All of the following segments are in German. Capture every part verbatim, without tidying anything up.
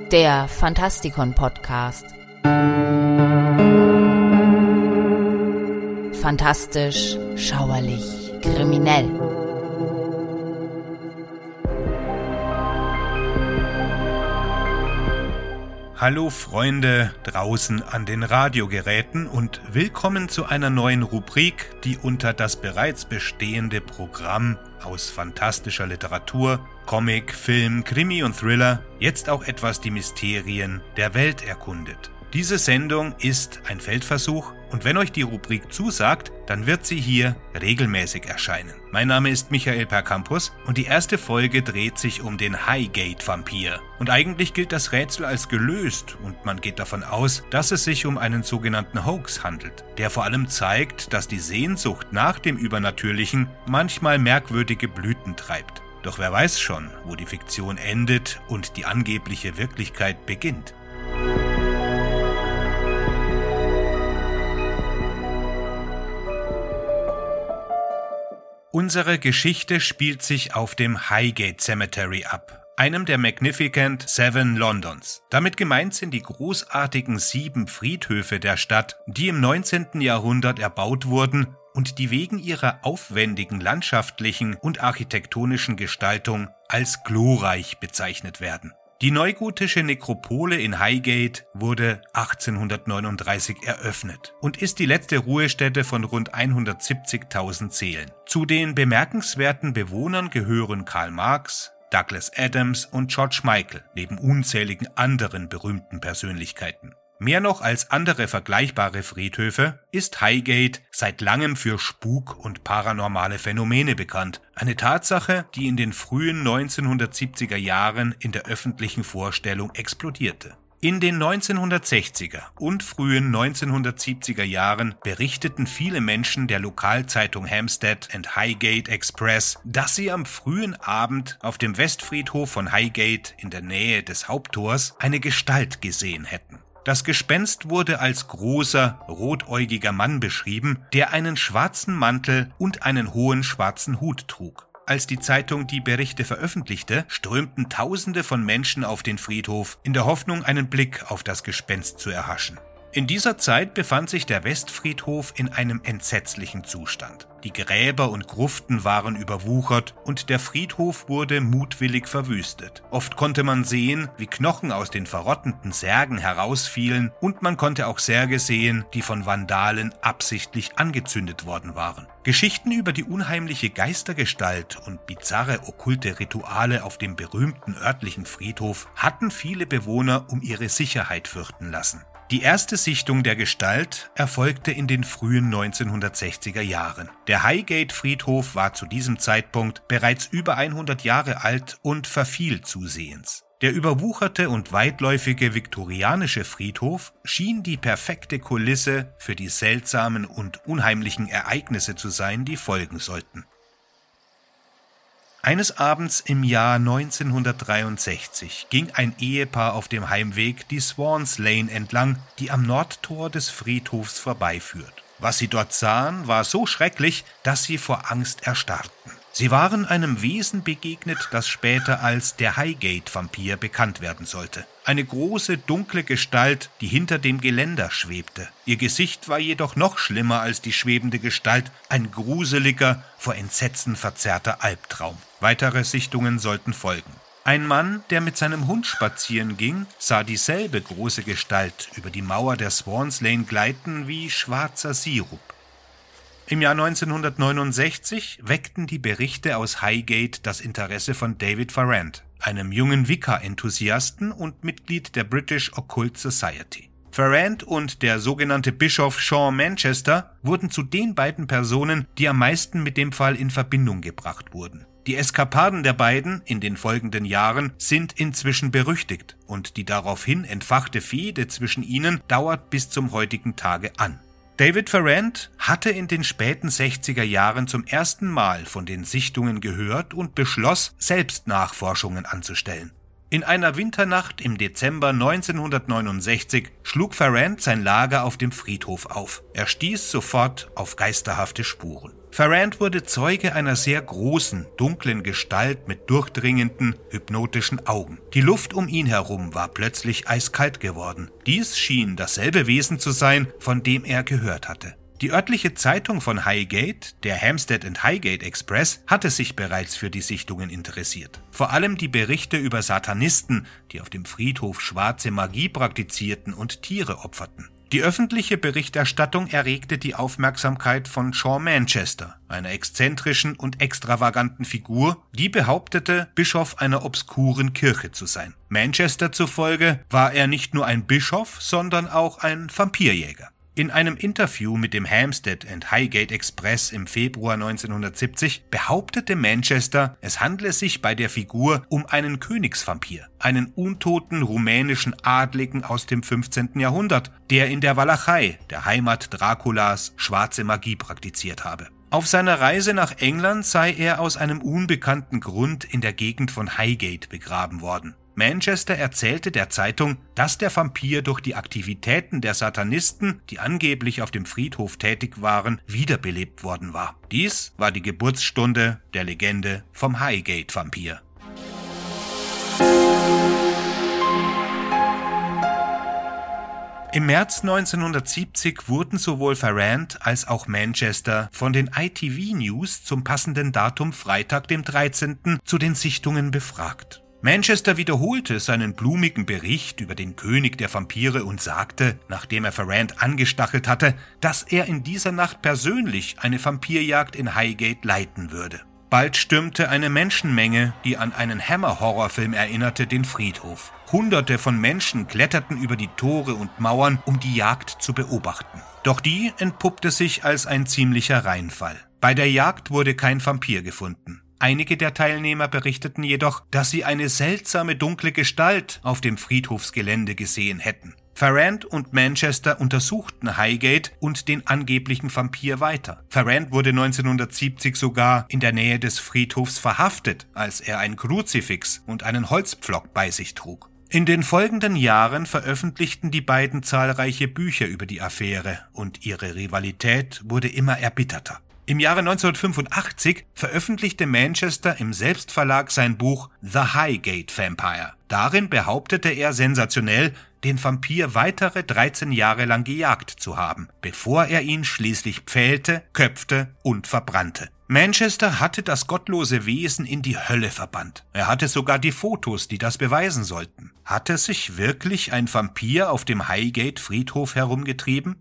Der Fantastikon-Podcast. Fantastisch, schauerlich, kriminell. Hallo Freunde draußen an den Radiogeräten und willkommen zu einer neuen Rubrik, die unter das bereits bestehende Programm aus fantastischer Literatur, Comic, Film, Krimi und Thriller jetzt auch etwas die Mysterien der Welt erkundet. Diese Sendung ist ein Feldversuch und wenn euch die Rubrik zusagt, dann wird sie hier regelmäßig erscheinen. Mein Name ist Michael Percampus und die erste Folge dreht sich um den Highgate-Vampir. Und eigentlich gilt das Rätsel als gelöst und man geht davon aus, dass es sich um einen sogenannten Hoax handelt, der vor allem zeigt, dass die Sehnsucht nach dem Übernatürlichen manchmal merkwürdige Blüten treibt. Doch wer weiß schon, wo die Fiktion endet und die angebliche Wirklichkeit beginnt. Unsere Geschichte spielt sich auf dem Highgate Cemetery ab, einem der Magnificent Seven Londons. Damit gemeint sind die großartigen sieben Friedhöfe der Stadt, die im neunzehnten Jahrhundert erbaut wurden und die wegen ihrer aufwendigen landschaftlichen und architektonischen Gestaltung als glorreich bezeichnet werden. Die neugotische Nekropole in Highgate wurde achtzehnhundertneununddreißig eröffnet und ist die letzte Ruhestätte von rund hundertsiebzigtausend Seelen. Zu den bemerkenswerten Bewohnern gehören Karl Marx, Douglas Adams und George Michael, neben unzähligen anderen berühmten Persönlichkeiten. Mehr noch als andere vergleichbare Friedhöfe ist Highgate seit langem für Spuk- und paranormale Phänomene bekannt. Eine Tatsache, die in den frühen neunzehnhundertsiebziger Jahren in der öffentlichen Vorstellung explodierte. In den neunzehnhundertsechziger und frühen neunzehnhundertsiebziger Jahren berichteten viele Menschen der Lokalzeitung Hampstead and Highgate Express, dass sie am frühen Abend auf dem Westfriedhof von Highgate in der Nähe des Haupttors eine Gestalt gesehen hätten. Das Gespenst wurde als großer, rotäugiger Mann beschrieben, der einen schwarzen Mantel und einen hohen schwarzen Hut trug. Als die Zeitung die Berichte veröffentlichte, strömten Tausende von Menschen auf den Friedhof, in der Hoffnung, einen Blick auf das Gespenst zu erhaschen. In dieser Zeit befand sich der Westfriedhof in einem entsetzlichen Zustand. Die Gräber und Gruften waren überwuchert und der Friedhof wurde mutwillig verwüstet. Oft konnte man sehen, wie Knochen aus den verrottenden Särgen herausfielen und man konnte auch Särge sehen, die von Vandalen absichtlich angezündet worden waren. Geschichten über die unheimliche Geistergestalt und bizarre okkulte Rituale auf dem berühmten örtlichen Friedhof hatten viele Bewohner um ihre Sicherheit fürchten lassen. Die erste Sichtung der Gestalt erfolgte in den frühen neunzehnhundertsechziger Jahren. Der Highgate-Friedhof war zu diesem Zeitpunkt bereits über hundert Jahre alt und verfiel zusehends. Der überwucherte und weitläufige viktorianische Friedhof schien die perfekte Kulisse für die seltsamen und unheimlichen Ereignisse zu sein, die folgen sollten. Eines Abends im Jahr neunzehnhundertdreiundsechzig ging ein Ehepaar auf dem Heimweg die Swans Lane entlang, die am Nordtor des Friedhofs vorbeiführt. Was sie dort sahen, war so schrecklich, dass sie vor Angst erstarrten. Sie waren einem Wesen begegnet, das später als der Highgate-Vampir bekannt werden sollte. Eine große, dunkle Gestalt, die hinter dem Geländer schwebte. Ihr Gesicht war jedoch noch schlimmer als die schwebende Gestalt, ein gruseliger, vor Entsetzen verzerrter Albtraum. Weitere Sichtungen sollten folgen. Ein Mann, der mit seinem Hund spazieren ging, sah dieselbe große Gestalt über die Mauer der Swans Lane gleiten wie schwarzer Sirup. Im Jahr neunzehnhundertneunundsechzig weckten die Berichte aus Highgate das Interesse von David Farrand, einem jungen Wicca-Enthusiasten und Mitglied der British Occult Society. Farrand und der sogenannte Bischof Sean Manchester wurden zu den beiden Personen, die am meisten mit dem Fall in Verbindung gebracht wurden. Die Eskapaden der beiden in den folgenden Jahren sind inzwischen berüchtigt und die daraufhin entfachte Fehde zwischen ihnen dauert bis zum heutigen Tage an. David Farrand hatte in den späten sechziger Jahren zum ersten Mal von den Sichtungen gehört und beschloss, selbst Nachforschungen anzustellen. In einer Winternacht im Dezember neunzehnhundertneunundsechzig schlug Farrand sein Lager auf dem Friedhof auf. Er stieß sofort auf geisterhafte Spuren. Farrand wurde Zeuge einer sehr großen, dunklen Gestalt mit durchdringenden, hypnotischen Augen. Die Luft um ihn herum war plötzlich eiskalt geworden. Dies schien dasselbe Wesen zu sein, von dem er gehört hatte. Die örtliche Zeitung von Highgate, der Hampstead and Highgate Express, hatte sich bereits für die Sichtungen interessiert. Vor allem die Berichte über Satanisten, die auf dem Friedhof schwarze Magie praktizierten und Tiere opferten. Die öffentliche Berichterstattung erregte die Aufmerksamkeit von Sean Manchester, einer exzentrischen und extravaganten Figur, die behauptete, Bischof einer obskuren Kirche zu sein. Manchester zufolge war er nicht nur ein Bischof, sondern auch ein Vampirjäger. In einem Interview mit dem Hampstead and Highgate Express im Februar neunzehnhundertsiebzig behauptete Manchester, es handle sich bei der Figur um einen Königsvampir, einen untoten rumänischen Adligen aus dem fünfzehnten Jahrhundert, der in der Walachei, der Heimat Draculas, schwarze Magie praktiziert habe. Auf seiner Reise nach England sei er aus einem unbekannten Grund in der Gegend von Highgate begraben worden. Manchester erzählte der Zeitung, dass der Vampir durch die Aktivitäten der Satanisten, die angeblich auf dem Friedhof tätig waren, wiederbelebt worden war. Dies war die Geburtsstunde der Legende vom Highgate-Vampir. Im März neunzehnhundertsiebzig wurden sowohl Farrand als auch Manchester von den I T V News zum passenden Datum Freitag, dem dreizehnten zu den Sichtungen befragt. Manchester wiederholte seinen blumigen Bericht über den König der Vampire und sagte, nachdem er Farrand angestachelt hatte, dass er in dieser Nacht persönlich eine Vampirjagd in Highgate leiten würde. Bald stürmte eine Menschenmenge, die an einen Hammer-Horrorfilm erinnerte, den Friedhof. Hunderte von Menschen kletterten über die Tore und Mauern, um die Jagd zu beobachten. Doch die entpuppte sich als ein ziemlicher Reinfall. Bei der Jagd wurde kein Vampir gefunden. Einige der Teilnehmer berichteten jedoch, dass sie eine seltsame dunkle Gestalt auf dem Friedhofsgelände gesehen hätten. Farrand und Manchester untersuchten Highgate und den angeblichen Vampir weiter. Farrand wurde neunzehnhundertsiebzig sogar in der Nähe des Friedhofs verhaftet, als er ein Kruzifix und einen Holzpflock bei sich trug. In den folgenden Jahren veröffentlichten die beiden zahlreiche Bücher über die Affäre und ihre Rivalität wurde immer erbitterter. Im Jahre neunzehnhundertfünfundachtzig veröffentlichte Manchester im Selbstverlag sein Buch The Highgate Vampire. Darin behauptete er sensationell, den Vampir weitere dreizehn Jahre lang gejagt zu haben, bevor er ihn schließlich pfählte, köpfte und verbrannte. Manchester hatte das gottlose Wesen in die Hölle verbannt. Er hatte sogar die Fotos, die das beweisen sollten. Hatte sich wirklich ein Vampir auf dem Highgate-Friedhof herumgetrieben?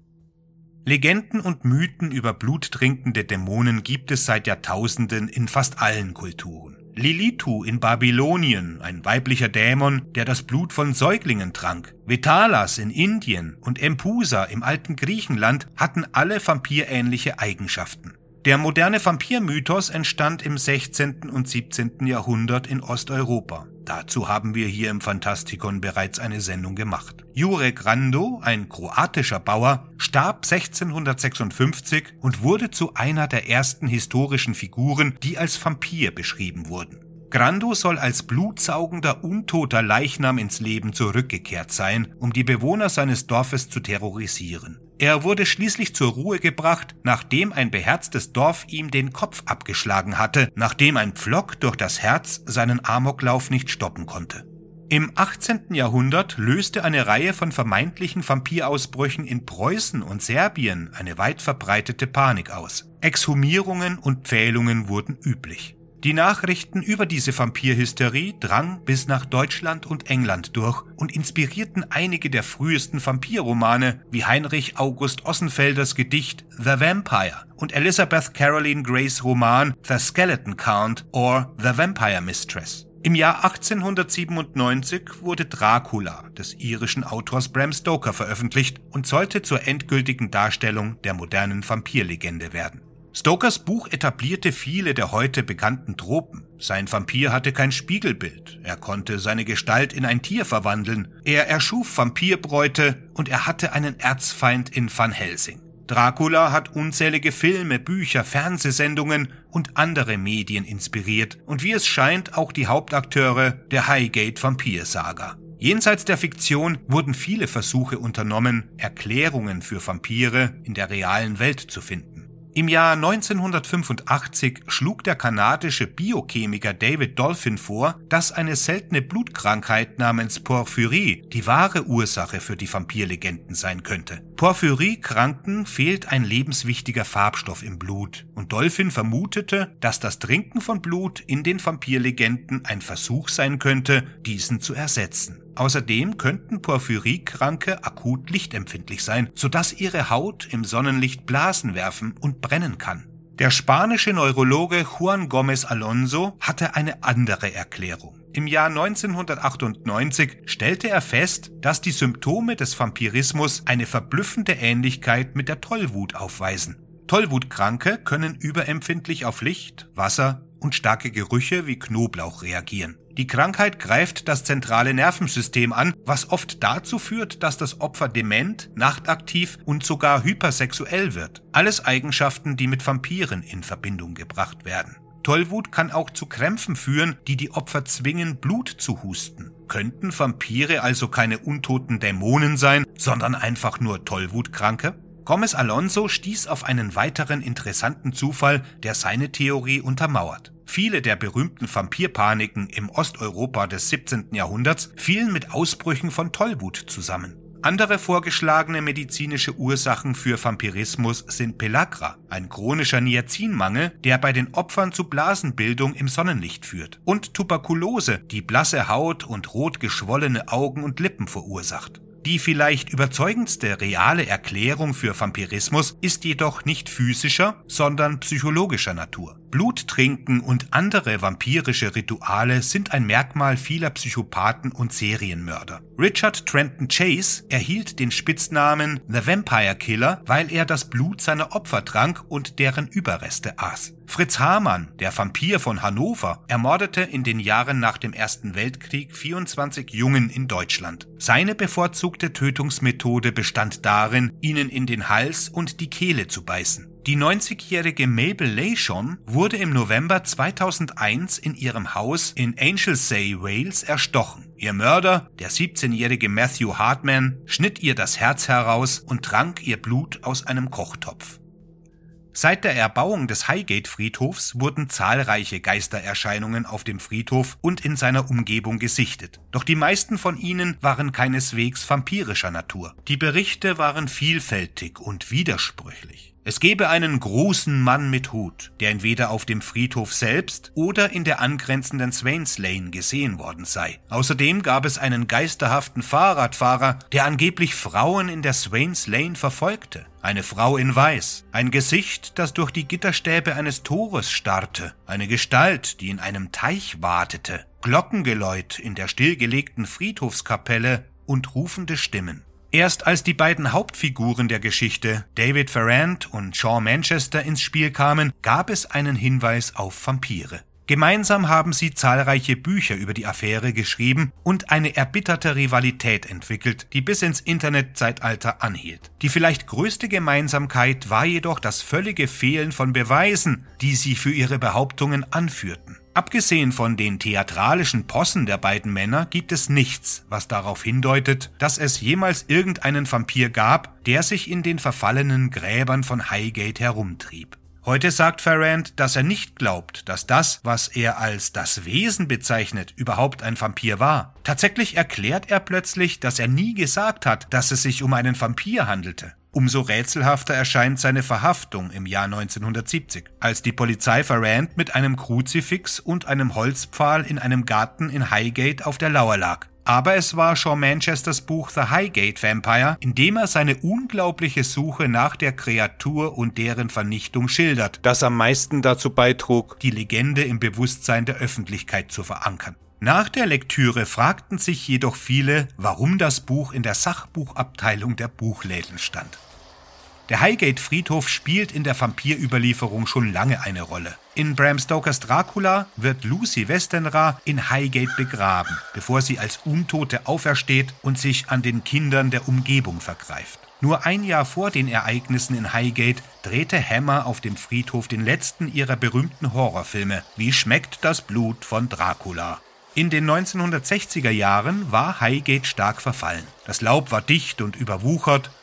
Legenden und Mythen über bluttrinkende Dämonen gibt es seit Jahrtausenden in fast allen Kulturen. Lilithu in Babylonien, ein weiblicher Dämon, der das Blut von Säuglingen trank. Vitalas in Indien und Empusa im alten Griechenland hatten alle vampirähnliche Eigenschaften. Der moderne Vampirmythos entstand im sechzehnten und siebzehnten Jahrhundert in Osteuropa. Dazu haben wir hier im Fantastikon bereits eine Sendung gemacht. Jurek Rando, ein kroatischer Bauer, starb sechzehnhundertsechsundfünfzig und wurde zu einer der ersten historischen Figuren, die als Vampir beschrieben wurden. Grando soll als blutsaugender, untoter Leichnam ins Leben zurückgekehrt sein, um die Bewohner seines Dorfes zu terrorisieren. Er wurde schließlich zur Ruhe gebracht, nachdem ein beherztes Dorf ihm den Kopf abgeschlagen hatte, nachdem ein Pflock durch das Herz seinen Amoklauf nicht stoppen konnte. Im achtzehnten Jahrhundert löste eine Reihe von vermeintlichen Vampirausbrüchen in Preußen und Serbien eine weit verbreitete Panik aus. Exhumierungen und Pfählungen wurden üblich. Die Nachrichten über diese Vampirhysterie drangen bis nach Deutschland und England durch und inspirierten einige der frühesten Vampirromane wie Heinrich August Ossenfelders Gedicht The Vampire und Elizabeth Caroline Greys Roman The Skeleton Count or The Vampire Mistress. Im Jahr achtzehnhundertsiebenundneunzig wurde Dracula des irischen Autors Bram Stoker veröffentlicht und sollte zur endgültigen Darstellung der modernen Vampirlegende werden. Stokers Buch etablierte viele der heute bekannten Tropen. Sein Vampir hatte kein Spiegelbild, er konnte seine Gestalt in ein Tier verwandeln, er erschuf Vampirbräute und er hatte einen Erzfeind in Van Helsing. Dracula hat unzählige Filme, Bücher, Fernsehsendungen und andere Medien inspiriert und wie es scheint auch die Hauptakteure der Highgate-Vampir-Saga. Jenseits der Fiktion wurden viele Versuche unternommen, Erklärungen für Vampire in der realen Welt zu finden. Im Jahr neunzehnhundertfünfundachtzig schlug der kanadische Biochemiker David Dolphin vor, dass eine seltene Blutkrankheit namens Porphyrie die wahre Ursache für die Vampirlegenden sein könnte. Porphyrie-Kranken fehlt ein lebenswichtiger Farbstoff im Blut und Dolphin vermutete, dass das Trinken von Blut in den Vampirlegenden ein Versuch sein könnte, diesen zu ersetzen. Außerdem könnten Porphyrie-Kranke akut lichtempfindlich sein, sodass ihre Haut im Sonnenlicht Blasen werfen und brennen kann. Der spanische Neurologe Juan Gómez Alonso hatte eine andere Erklärung. Im Jahr neunzehnhundertachtundneunzig stellte er fest, dass die Symptome des Vampirismus eine verblüffende Ähnlichkeit mit der Tollwut aufweisen. Tollwutkranke können überempfindlich auf Licht, Wasser und starke Gerüche wie Knoblauch reagieren. Die Krankheit greift das zentrale Nervensystem an, was oft dazu führt, dass das Opfer dement, nachtaktiv und sogar hypersexuell wird. Alles Eigenschaften, die mit Vampiren in Verbindung gebracht werden. Tollwut kann auch zu Krämpfen führen, die die Opfer zwingen, Blut zu husten. Könnten Vampire also keine untoten Dämonen sein, sondern einfach nur Tollwutkranke? Gómez Alonso stieß auf einen weiteren interessanten Zufall, der seine Theorie untermauert. Viele der berühmten Vampirpaniken im Osteuropa des siebzehnten Jahrhunderts fielen mit Ausbrüchen von Tollwut zusammen. Andere vorgeschlagene medizinische Ursachen für Vampirismus sind Pellagra, ein chronischer Niacinmangel, der bei den Opfern zu Blasenbildung im Sonnenlicht führt, und Tuberkulose, die blasse Haut und rot geschwollene Augen und Lippen verursacht. Die vielleicht überzeugendste reale Erklärung für Vampirismus ist jedoch nicht physischer, sondern psychologischer Natur. Bluttrinken und andere vampirische Rituale sind ein Merkmal vieler Psychopathen und Serienmörder. Richard Trenton Chase erhielt den Spitznamen The Vampire Killer, weil er das Blut seiner Opfer trank und deren Überreste aß. Fritz Hamann, der Vampir von Hannover, ermordete in den Jahren nach dem Ersten Weltkrieg vierundzwanzig Jungen in Deutschland. Seine bevorzugte Tötungsmethode bestand darin, ihnen in den Hals und die Kehle zu beißen. Die neunzigjährige Mabel Leyshon wurde im November zweitausendeins in ihrem Haus in Anglesey, Wales, erstochen. Ihr Mörder, der siebzehnjährige Matthew Hartman, schnitt ihr das Herz heraus und trank ihr Blut aus einem Kochtopf. Seit der Erbauung des Highgate-Friedhofs wurden zahlreiche Geistererscheinungen auf dem Friedhof und in seiner Umgebung gesichtet. Doch die meisten von ihnen waren keineswegs vampirischer Natur. Die Berichte waren vielfältig und widersprüchlich. Es gebe einen großen Mann mit Hut, der entweder auf dem Friedhof selbst oder in der angrenzenden Swains Lane gesehen worden sei. Außerdem gab es einen geisterhaften Fahrradfahrer, der angeblich Frauen in der Swains Lane verfolgte. Eine Frau in Weiß, ein Gesicht, das durch die Gitterstäbe eines Tores starrte, eine Gestalt, die in einem Teich watete, Glockengeläut in der stillgelegten Friedhofskapelle und rufende Stimmen. Erst als die beiden Hauptfiguren der Geschichte, David Farrand und Sean Manchester, ins Spiel kamen, gab es einen Hinweis auf Vampire. Gemeinsam haben sie zahlreiche Bücher über die Affäre geschrieben und eine erbitterte Rivalität entwickelt, die bis ins Internetzeitalter anhielt. Die vielleicht größte Gemeinsamkeit war jedoch das völlige Fehlen von Beweisen, die sie für ihre Behauptungen anführten. Abgesehen von den theatralischen Possen der beiden Männer gibt es nichts, was darauf hindeutet, dass es jemals irgendeinen Vampir gab, der sich in den verfallenen Gräbern von Highgate herumtrieb. Heute sagt Farrand, dass er nicht glaubt, dass das, was er als das Wesen bezeichnet, überhaupt ein Vampir war. Tatsächlich erklärt er plötzlich, dass er nie gesagt hat, dass es sich um einen Vampir handelte. Umso rätselhafter erscheint seine Verhaftung im Jahr neunzehnhundertsiebzig, als die Polizei Farrand mit einem Kruzifix und einem Holzpfahl in einem Garten in Highgate auf der Lauer lag. Aber es war Sean Manchesters Buch The Highgate Vampire, in dem er seine unglaubliche Suche nach der Kreatur und deren Vernichtung schildert, das am meisten dazu beitrug, die Legende im Bewusstsein der Öffentlichkeit zu verankern. Nach der Lektüre fragten sich jedoch viele, warum das Buch in der Sachbuchabteilung der Buchläden stand. Der Highgate-Friedhof spielt in der Vampirüberlieferung schon lange eine Rolle. In Bram Stokers Dracula wird Lucy Westenra in Highgate begraben, bevor sie als Untote aufersteht und sich an den Kindern der Umgebung vergreift. Nur ein Jahr vor den Ereignissen in Highgate drehte Hammer auf dem Friedhof den letzten ihrer berühmten Horrorfilme Wie schmeckt das Blut von Dracula? In den neunzehnhundertsechziger Jahren war Highgate stark verfallen. Das Laub war dicht und überwuchert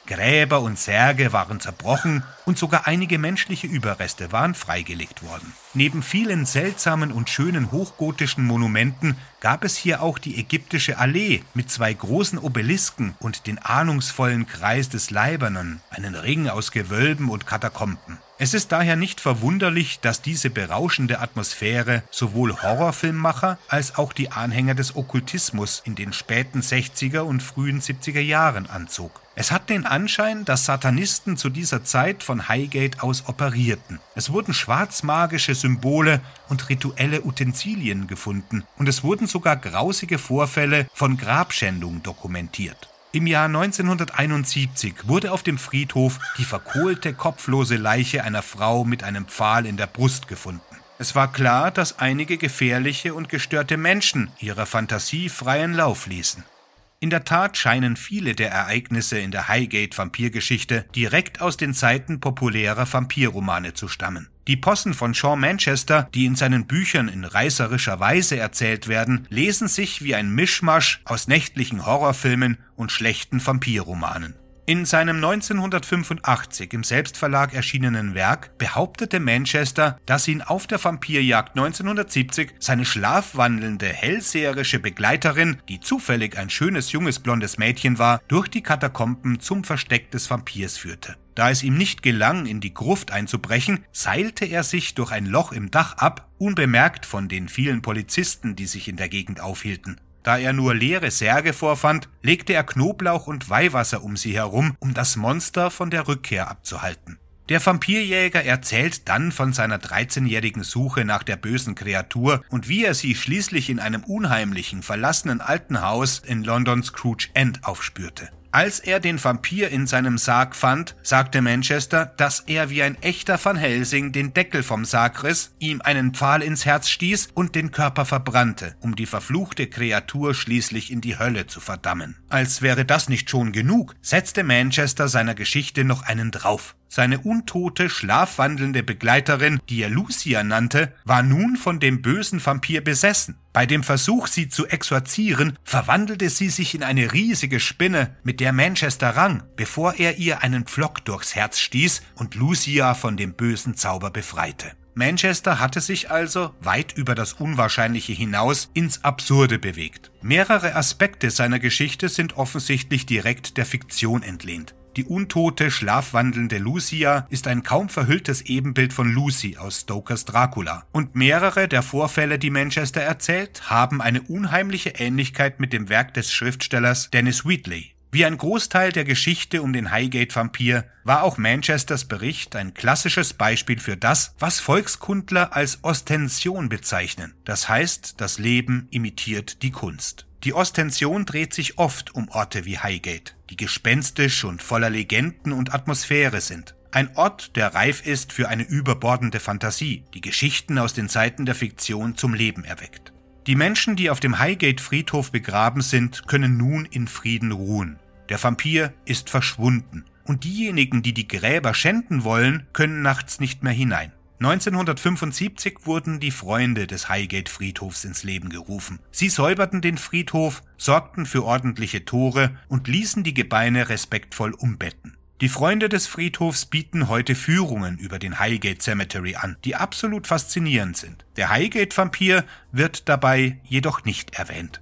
Gräber und Särge waren zerbrochen und sogar einige menschliche Überreste waren freigelegt worden. Neben vielen seltsamen und schönen hochgotischen Monumenten gab es hier auch die ägyptische Allee mit zwei großen Obelisken und den ahnungsvollen Kreis des Leibernen, einen Ring aus Gewölben und Katakomben. Es ist daher nicht verwunderlich, dass diese berauschende Atmosphäre sowohl Horrorfilmmacher als auch die Anhänger des Okkultismus in den späten sechziger und frühen siebziger Jahren anzog. Es hat den Anschein, dass Satanisten zu dieser Zeit von Highgate aus operierten. Es wurden schwarzmagische Symbole und rituelle Utensilien gefunden und es wurden sogar grausige Vorfälle von Grabschändung dokumentiert. Im Jahr neunzehnhunderteinundsiebzig wurde auf dem Friedhof die verkohlte, kopflose Leiche einer Frau mit einem Pfahl in der Brust gefunden. Es war klar, dass einige gefährliche und gestörte Menschen ihrer Fantasie freien Lauf ließen. In der Tat scheinen viele der Ereignisse in der Highgate-Vampirgeschichte direkt aus den Zeiten populärer Vampirromane zu stammen. Die Possen von Sean Manchester, die in seinen Büchern in reißerischer Weise erzählt werden, lesen sich wie ein Mischmasch aus nächtlichen Horrorfilmen und schlechten Vampirromanen. In seinem neunzehnhundertfünfundachtzig im Selbstverlag erschienenen Werk behauptete Manchester, dass ihn auf der Vampirjagd neunzehnhundertsiebzig seine schlafwandelnde, hellseherische Begleiterin, die zufällig ein schönes junges blondes Mädchen war, durch die Katakomben zum Versteck des Vampirs führte. Da es ihm nicht gelang, in die Gruft einzubrechen, seilte er sich durch ein Loch im Dach ab, unbemerkt von den vielen Polizisten, die sich in der Gegend aufhielten. Da er nur leere Särge vorfand, legte er Knoblauch und Weihwasser um sie herum, um das Monster von der Rückkehr abzuhalten. Der Vampirjäger erzählt dann von seiner dreizehnjährigen Suche nach der bösen Kreatur und wie er sie schließlich in einem unheimlichen, verlassenen alten Haus in Londons Crouch End aufspürte. Als er den Vampir in seinem Sarg fand, sagte Manchester, dass er wie ein echter Van Helsing den Deckel vom Sarg riss, ihm einen Pfahl ins Herz stieß und den Körper verbrannte, um die verfluchte Kreatur schließlich in die Hölle zu verdammen. Als wäre das nicht schon genug, setzte Manchester seiner Geschichte noch einen drauf. Seine untote, schlafwandelnde Begleiterin, die er Lucia nannte, war nun von dem bösen Vampir besessen. Bei dem Versuch, sie zu exorzieren, verwandelte sie sich in eine riesige Spinne, mit der Manchester rang, bevor er ihr einen Pflock durchs Herz stieß und Lucia von dem bösen Zauber befreite. Manchester hatte sich also, weit über das Unwahrscheinliche hinaus, ins Absurde bewegt. Mehrere Aspekte seiner Geschichte sind offensichtlich direkt der Fiktion entlehnt. Die untote, schlafwandelnde Lucia ist ein kaum verhülltes Ebenbild von Lucy aus Stokers Dracula. Und mehrere der Vorfälle, die Manchester erzählt, haben eine unheimliche Ähnlichkeit mit dem Werk des Schriftstellers Dennis Wheatley. Wie ein Großteil der Geschichte um den Highgate-Vampir war auch Manchesters Bericht ein klassisches Beispiel für das, was Volkskundler als Ostension bezeichnen. Das heißt, das Leben imitiert die Kunst. Die Ostension dreht sich oft um Orte wie Highgate, die gespenstisch und voller Legenden und Atmosphäre sind. Ein Ort, der reif ist für eine überbordende Fantasie, die Geschichten aus den Zeiten der Fiktion zum Leben erweckt. Die Menschen, die auf dem Highgate-Friedhof begraben sind, können nun in Frieden ruhen. Der Vampir ist verschwunden und diejenigen, die die Gräber schänden wollen, können nachts nicht mehr hinein. neunzehnhundertfünfundsiebzig wurden die Freunde des Highgate-Friedhofs ins Leben gerufen. Sie säuberten den Friedhof, sorgten für ordentliche Tore und ließen die Gebeine respektvoll umbetten. Die Freunde des Friedhofs bieten heute Führungen über den Highgate Cemetery an, die absolut faszinierend sind. Der Highgate-Vampir wird dabei jedoch nicht erwähnt.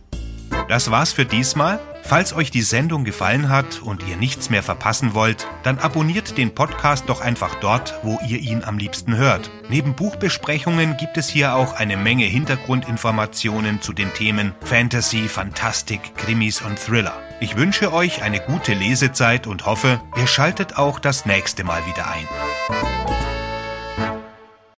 Das war's für diesmal. Falls euch die Sendung gefallen hat und ihr nichts mehr verpassen wollt, dann abonniert den Podcast doch einfach dort, wo ihr ihn am liebsten hört. Neben Buchbesprechungen gibt es hier auch eine Menge Hintergrundinformationen zu den Themen Fantasy, Fantastik, Krimis und Thriller. Ich wünsche euch eine gute Lesezeit und hoffe, ihr schaltet auch das nächste Mal wieder ein.